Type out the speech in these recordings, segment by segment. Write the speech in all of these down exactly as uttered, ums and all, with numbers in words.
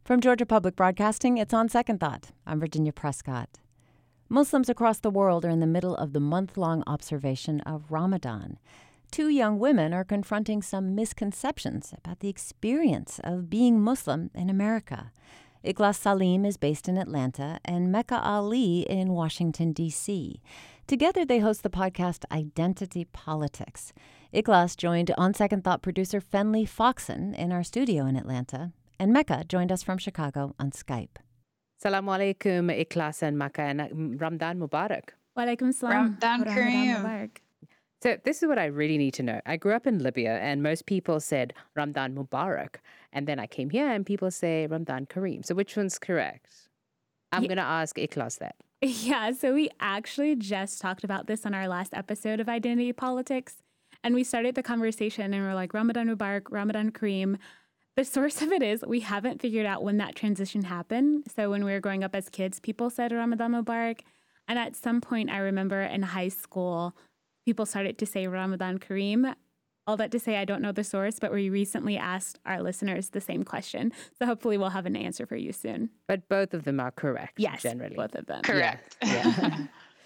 From Georgia Public Broadcasting, it's On Second Thought. I'm Virginia Prescott. Muslims across the world are in the middle of the month-long observation of Ramadan. Two young women are confronting some misconceptions about the experience of being Muslim in America. Ikhlas Salim is based in Atlanta and Mecca Ali in Washington, D C Together, they host the podcast Identity Politics. Ikhlas joined On Second Thought producer Fenley Foxen in our studio in Atlanta, and Mecca joined us from Chicago on Skype. Salaam alaikum, Ikhlas and Mecca, and Ramadan Mubarak. Wa alaikum salam. Ramadan Kareem. Mubarak. So this is what I really need to know. I grew up in Libya, and most people said Ramadan Mubarak. And then I came here, and people say Ramadan Kareem. So which one's correct? I'm Yeah. going to ask Ikhlas that. Yeah, so we actually just talked about this on our last episode of Identity Politics. And we started the conversation and we're like, Ramadan Mubarak, Ramadan Kareem. The source of it is we haven't figured out when that transition happened. So when we were growing up as kids, people said Ramadan Mubarak. And at some point, I remember in high school, people started to say Ramadan Kareem. All that to say, I don't know the source, but we recently asked our listeners the same question. So hopefully we'll have an answer for you soon. But both of them are correct, Yes, generally. both of them. Correct. Yeah. yeah.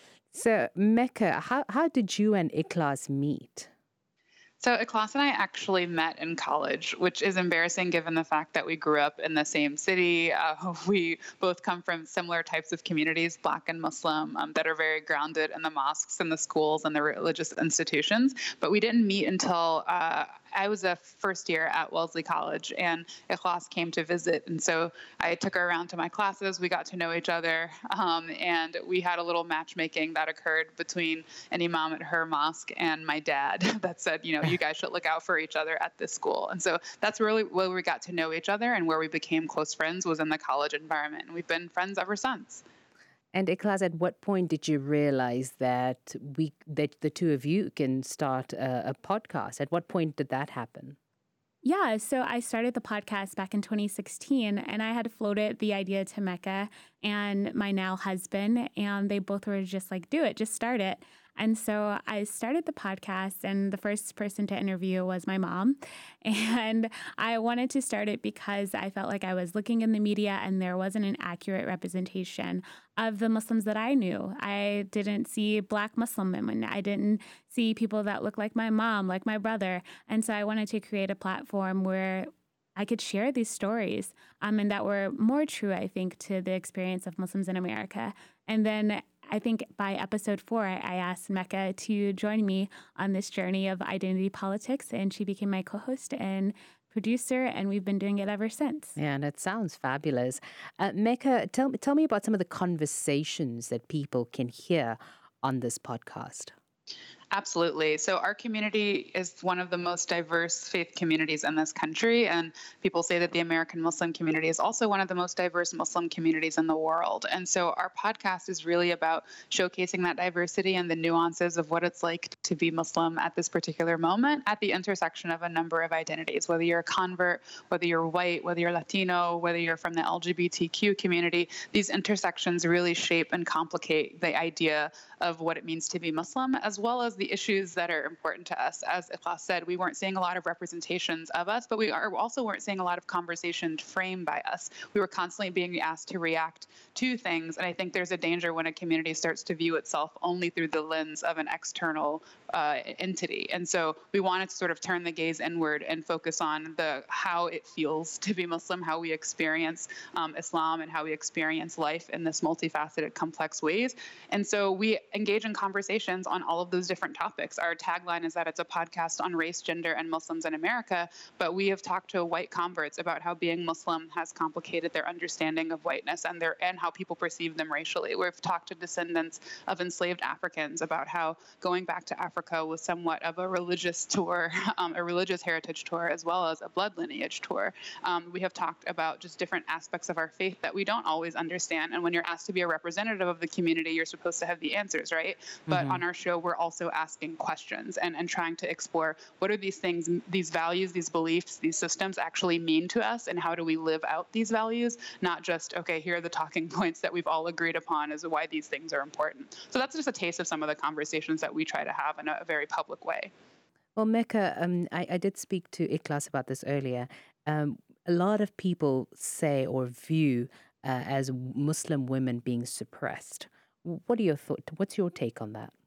So, Mecca, how, how did you and Ikhlas meet? So Ikhlas and I actually met in college, which is embarrassing given the fact that we grew up in the same city. Uh, we both come from similar types of communities, Black and Muslim, um, that are very grounded in the mosques and the schools and the religious institutions. But we didn't meet until uh, I was a first year at Wellesley College, and Ikhlas came to visit. And so I took her around to my classes. We got to know each other, um, and we had a little matchmaking that occurred between an imam at her mosque and my dad that said, you know, you guys should look out for each other at this school. And so that's really where we got to know each other, and where we became close friends was in the college environment. And we've been friends ever since. And Ikhlas, at what point did you realize that we that the two of you can start a, a podcast? At what point did that happen? Yeah, so I started the podcast back in twenty sixteen, and I had floated the idea to Mecca and my now husband, and they both were just like, do it, just start it. And so I started the podcast, and the first person to interview was my mom. And I wanted to start it because I felt like I was looking in the media and there wasn't an accurate representation of the Muslims that I knew. I didn't see Black Muslim women. I didn't see people that looked like my mom, like my brother. And so I wanted to create a platform where I could share these stories um, and that were more true, I think, to the experience of Muslims in America. And then I think by episode four, I asked Mecca to join me on this journey of identity politics, and she became my co-host and producer, and we've been doing it ever since. Yeah, and it sounds fabulous. Uh, Mecca, tell, tell me about some of the conversations that people can hear on this podcast. Absolutely. So our community is one of the most diverse faith communities in this country. And people say that the American Muslim community is also one of the most diverse Muslim communities in the world. And so our podcast is really about showcasing that diversity and the nuances of what it's like to be Muslim at this particular moment at the intersection of a number of identities, whether you're a convert, whether you're white, whether you're Latino, whether you're from the L G B T Q community. These intersections really shape and complicate the idea of what it means to be Muslim, as well as the issues that are important to us. As Ikhlas said, we weren't seeing a lot of representations of us, but we are also weren't seeing a lot of conversation framed by us. We were constantly being asked to react to things, and I think there's a danger when a community starts to view itself only through the lens of an external uh, entity. And so we wanted to sort of turn the gaze inward and focus on the how it feels to be Muslim, how we experience um, Islam, and how we experience life in this multifaceted, complex ways. And so we engage in conversations on all of those different topics. Our tagline is that it's a podcast on race, gender, and Muslims in America, but we have talked to white converts about how being Muslim has complicated their understanding of whiteness and their and how people perceive them racially. We've talked to descendants of enslaved Africans about how going back to Africa was somewhat of a religious tour, um, a religious heritage tour, as well as a blood lineage tour. Um, we have talked about just different aspects of our faith that we don't always understand. And when you're asked to be a representative of the community, you're supposed to have the answers, right? But Mm-hmm. on our show, we're also asking questions and, and trying to explore what are these things, these values, these beliefs, these systems actually mean to us, and how do we live out these values, not just, okay, here are the talking points that we've all agreed upon as to why these things are important. So that's just a taste of some of the conversations that we try to have in a very public way. Well, Mecca, um, I, I did speak to Ikhlas about this earlier. Um, a lot of people say or view uh, as Muslim women being suppressed. What are your thoughts? What's your take on that?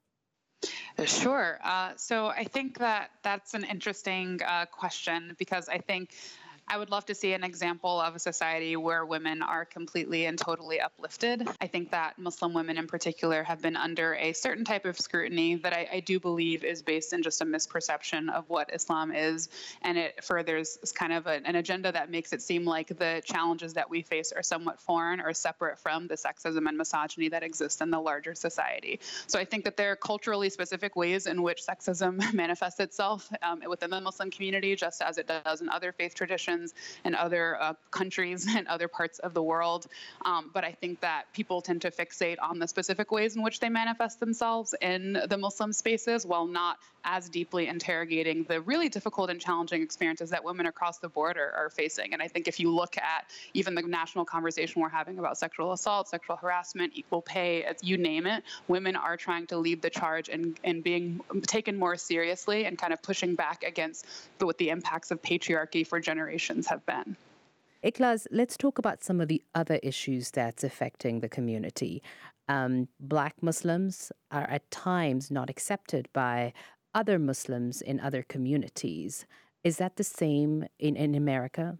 Sure. Uh, so I think that that's an interesting uh, question, because I think I would love to see an example of a society where women are completely and totally uplifted. I think that Muslim women in particular have been under a certain type of scrutiny that I, I do believe is based in just a misperception of what Islam is. And it furthers kind of a, an agenda that makes it seem like the challenges that we face are somewhat foreign or separate from the sexism and misogyny that exists in the larger society. So I think that there are culturally specific ways in which sexism manifests itself um, within the Muslim community, just as it does in other faith traditions in other uh, countries and other parts of the world. Um, but I think that people tend to fixate on the specific ways in which they manifest themselves in the Muslim spaces, while not as deeply interrogating the really difficult and challenging experiences that women across the board are, are facing. And I think if you look at even the national conversation we're having about sexual assault, sexual harassment, equal pay, it's, you name it, women are trying to lead the charge and, and being taken more seriously and kind of pushing back against the, what the impacts of patriarchy for generations have been. Ikhlas, let's talk about some of the other issues that's affecting the community. Um, Black Muslims are at times not accepted by other Muslims in other communities. Is that the same in, in America?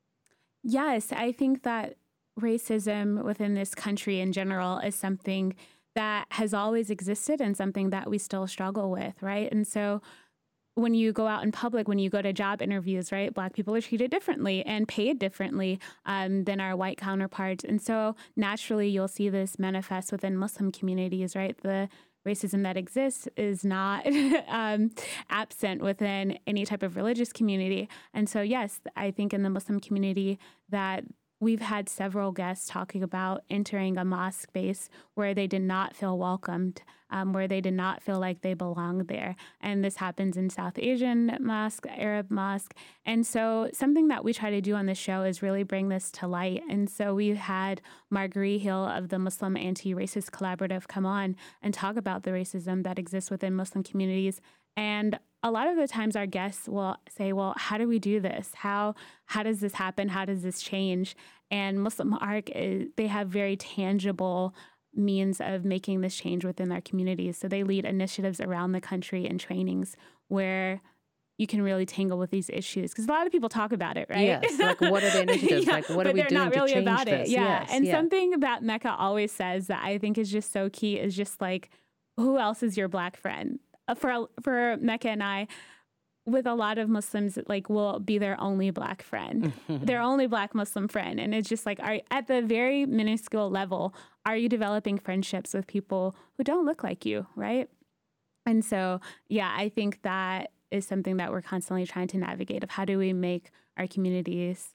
Yes, I think that racism within this country in general is something that has always existed and something that we still struggle with, right? And so when you go out in public, when you go to job interviews, right, Black people are treated differently and paid differently um, than our white counterparts. And so naturally, you'll see this manifest within Muslim communities, right? The racism that exists is not um, absent within any type of religious community. And so, yes, I think in the Muslim community that we've had several guests talking about entering a mosque space where they did not feel welcomed, um, where they did not feel like they belonged there. And this happens in South Asian mosque, Arab mosque. And so something that we try to do on this show is really bring this to light. And so we've had Marguerite Hill of the Muslim Anti-Racist Collaborative come on and talk about the racism that exists within Muslim communities. And a lot of the times our guests will say, well, how do we do this? How how does this happen? How does this change? And Muslim Arc, is, they have very tangible means of making this change within their communities. So they lead initiatives around the country and trainings where you can really tangle with these issues. Because a lot of people talk about it, right? Yes, like what are the initiatives? yeah, like what are we doing doing really to change about this? It. Yeah, yes, and yeah. something that Mecca always says that I think is just so key is just like, who else is your Black friend? For for Mecca and I, with a lot of Muslims, like, will be their only Black friend, their only Black Muslim friend. And it's just like, are, at the very minuscule level, are you developing friendships with people who don't look like you, right? And so, yeah, I think that is something that we're constantly trying to navigate of how do we make our communities,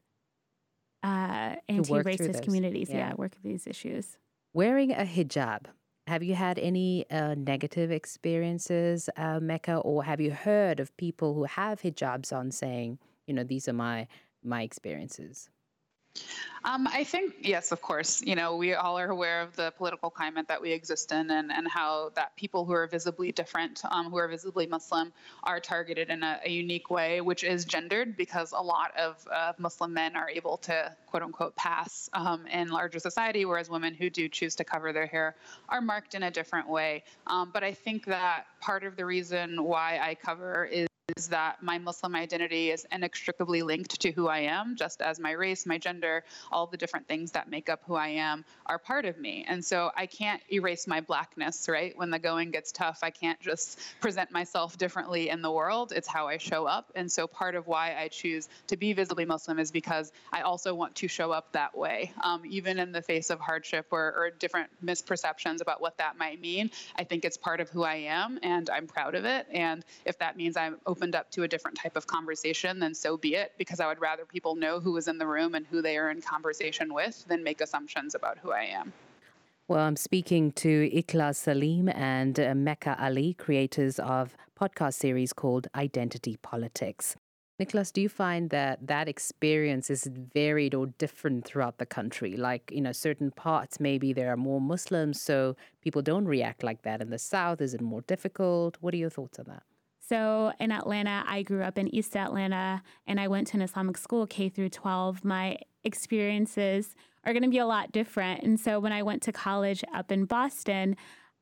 uh, anti-racist communities, yeah. yeah, work with these issues. Wearing a hijab. Have you had any uh, negative experiences, uh, Mecca, or have you heard of people who have hijabs on saying, you know, these are my my experiences? Um, I think, yes, of course. You know, we all are aware of the political climate that we exist in, and, and how that people who are visibly different, um, who are visibly Muslim, are targeted in a, a unique way, which is gendered, because a lot of uh, Muslim men are able to, quote unquote, pass um, in larger society, whereas women who do choose to cover their hair are marked in a different way. Um, but I think that part of the reason why I cover is is that my Muslim identity is inextricably linked to who I am, just as my race, my gender, all the different things that make up who I am are part of me. And so I can't erase my Blackness, right? When the going gets tough, I can't just present myself differently in the world. It's how I show up. And so part of why I choose to be visibly Muslim is because I also want to show up that way, um, even in the face of hardship or, or different misperceptions about what that might mean. I think it's part of who I am, and I'm proud of it. And if that means I'm open opened up to a different type of conversation, then so be it, because I would rather people know who is in the room and who they are in conversation with than make assumptions about who I am. Well, I'm speaking to Ikhlas Salim and uh, Mecca Ali, creators of a podcast series called Identity Politics. Ikhlas, do you find that that experience is varied or different throughout the country? Like, you know, certain parts, maybe there are more Muslims, so people don't react like that. In the South, is it more difficult? What are your thoughts on that? So in Atlanta, I grew up in East Atlanta, and I went to an Islamic school K through twelve. My experiences are going to be a lot different. And so when I went to college up in Boston,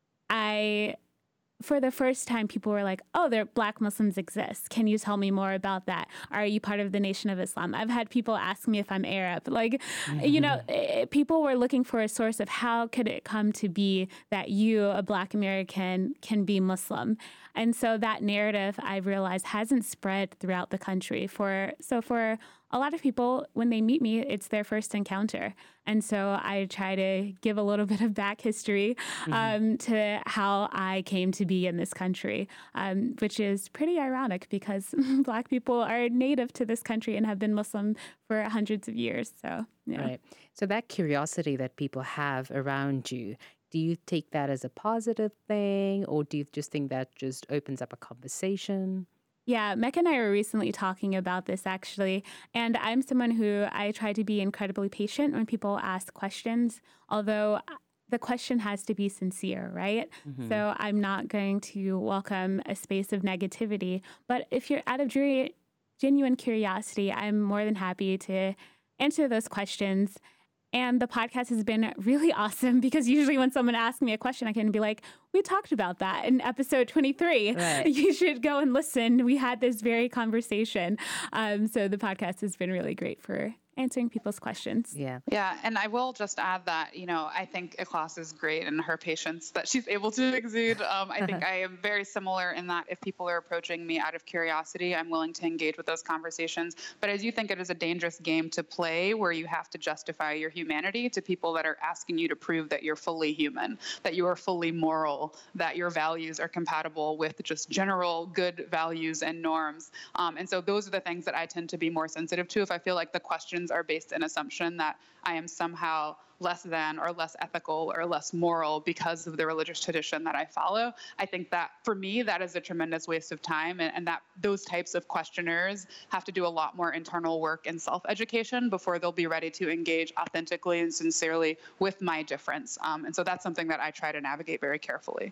I, for the first time, people were like, oh, there Black Muslims exist. Can you tell me more about that? Are you part of the Nation of Islam? I've had people ask me if I'm Arab. Like, mm-hmm. you know, it, people were looking for a source of how could it come to be that you, a Black American, can be Muslim. And so that narrative, I realized, hasn't spread throughout the country. For So for a lot of people, when they meet me, it's their first encounter. And so I try to give a little bit of back history um, mm-hmm. to how I came to be in this country, um, which is pretty ironic because Black people are native to this country and have been Muslim for hundreds of years. So, yeah. Right. So that curiosity that people have around you, do you take that as a positive thing, or do you just think that just opens up a conversation? Yeah, Mecca and I were recently talking about this, actually. And I'm someone who I try to be incredibly patient when people ask questions, although the question has to be sincere, right? Mm-hmm. So I'm not going to welcome a space of negativity. But if you're out of genuine curiosity, I'm more than happy to answer those questions. And the podcast has been really awesome because usually when someone asks me a question, I can be like, we talked about that in episode twenty-three. Right. You should go and listen. We had this very conversation. Um, so the podcast has been really great for answering people's questions. Yeah. Yeah. And I will just add that, you know, I think Ikhlas is great in her patience that she's able to exude. Um, I think I am very similar in that if people are approaching me out of curiosity, I'm willing to engage with those conversations. But I do think it is a dangerous game to play where you have to justify your humanity to people that are asking you to prove that you're fully human, that you are fully moral, that your values are compatible with just general good values and norms. Um, and so those are the things that I tend to be more sensitive to if I feel like the questions are based in assumption that I am somehow less than or less ethical or less moral because of the religious tradition that I follow. I think that for me, that is a tremendous waste of time, and, and that those types of questioners have to do a lot more internal work and self-education before they'll be ready to engage authentically and sincerely with my difference. Um, and so that's something that I try to navigate very carefully.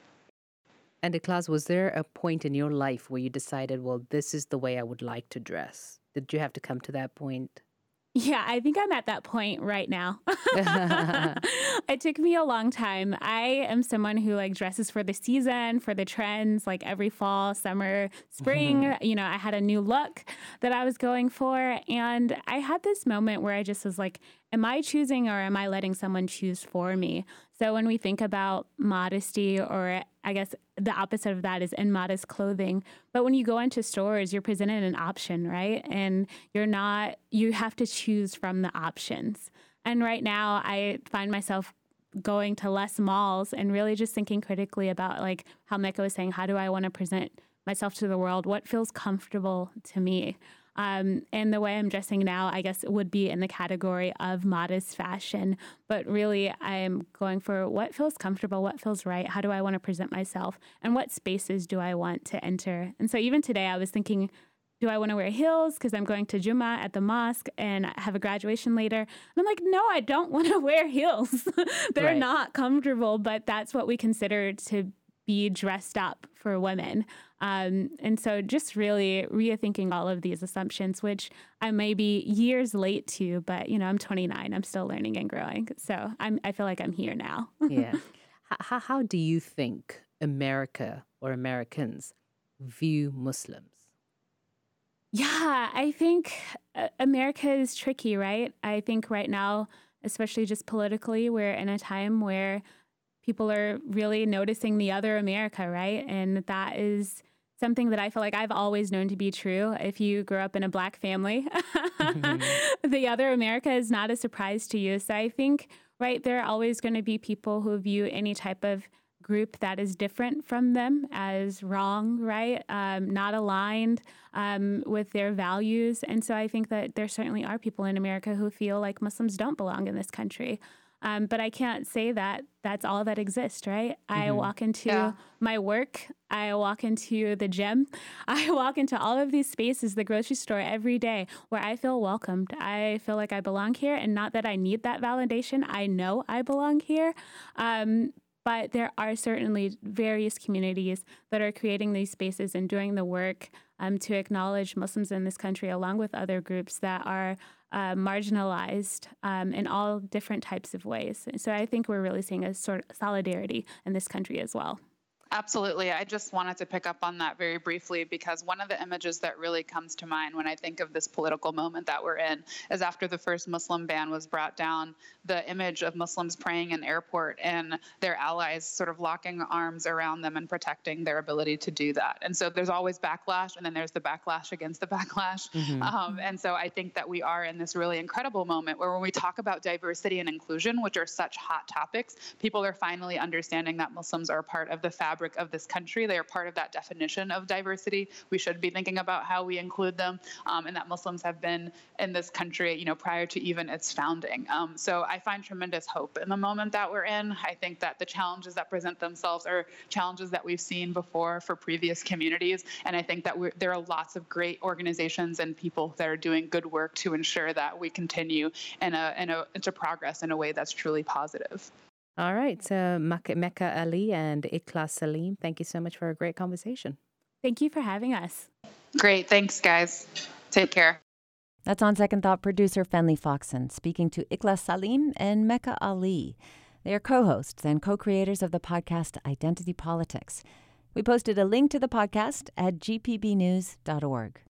And Ikhlas, was there a point in your life where you decided, well, this is the way I would like to dress? Did you have to come to that point? Yeah, I think I'm at that point right now. It took me a long time. I am someone who like dresses for the season, for the trends, like every fall, summer, spring. Mm-hmm. You know, I had a new look that I was going for. And I had this moment where I just was like, am I choosing or am I letting someone choose for me? So when we think about modesty, or I guess the opposite of that is immodest clothing. But when you go into stores, you're presented an option, right? And you're not, you have to choose from the options. And right now I find myself going to less malls and really just thinking critically about like how Mecca was saying, how do I want to present myself to the world? What feels comfortable to me? Um, and the way I'm dressing now, I guess, would be in the category of modest fashion. But really, I'm going for what feels comfortable, what feels right, how do I want to present myself, and what spaces do I want to enter? And so even today, I was thinking, do I want to wear heels because I'm going to Jummah at the mosque and I have a graduation later? And I'm like, no, I don't want to wear heels. They're right. not comfortable, but that's what we consider to be dressed up for women. Um, and so just really rethinking all of these assumptions, which I may be years late to, but, you know, I'm twenty-nine. I'm still learning and growing. So I'm, I feel like I'm here now. Yeah. How, how do you think America or Americans view Muslims? Yeah, I think America is tricky, right? I think right now, especially just politically, we're in a time where people are really noticing the other America, right? And that is something that I feel like I've always known to be true. If you grew up in a Black family, mm-hmm. the other America is not a surprise to you. So I think, right, there are always going to be people who view any type of group that is different from them as wrong, right? Um, not aligned um, with their values. And so I think that there certainly are people in America who feel like Muslims don't belong in this country. Um, but I can't say that that's all that exists, right? Mm-hmm. I walk into yeah. my work, I walk into the gym, I walk into all of these spaces, the grocery store every day where I feel welcomed. I feel like I belong here, and not that I need that validation. I know I belong here. Um, But there are certainly various communities that are creating these spaces and doing the work um, to acknowledge Muslims in this country, along with other groups that are uh, marginalized um, in all different types of ways. So I think we're really seeing a sort of solidarity in this country as well. Absolutely. I just wanted to pick up on that very briefly, because one of the images that really comes to mind when I think of this political moment that we're in is after the first Muslim ban was brought down, the image of Muslims praying in airport and their allies sort of locking arms around them and protecting their ability to do that. And so there's always backlash, and then there's the backlash against the backlash. Mm-hmm. Um, and so I think that we are in this really incredible moment where when we talk about diversity and inclusion, which are such hot topics, people are finally understanding that Muslims are part of the fabric of this country. They are part of that definition of diversity. We should be thinking about how we include them, um, and that Muslims have been in this country, you know, prior to even its founding. Um, so I find tremendous hope in the moment that we're in. I think that the challenges that present themselves are challenges that we've seen before for previous communities, and I think that we're, there are lots of great organizations and people that are doing good work to ensure that we continue in a, in a, into progress in a way that's truly positive. All right. So Mecca Ali and Ikhlas Salim, thank you so much for a great conversation. Thank you for having us. Great. Thanks, guys. Take care. That's On Second Thought producer Fenley Foxen speaking to Ikhlas Salim and Mecca Ali. They are co-hosts and co-creators of the podcast Identity Politics. We posted a link to the podcast at g p b news dot org.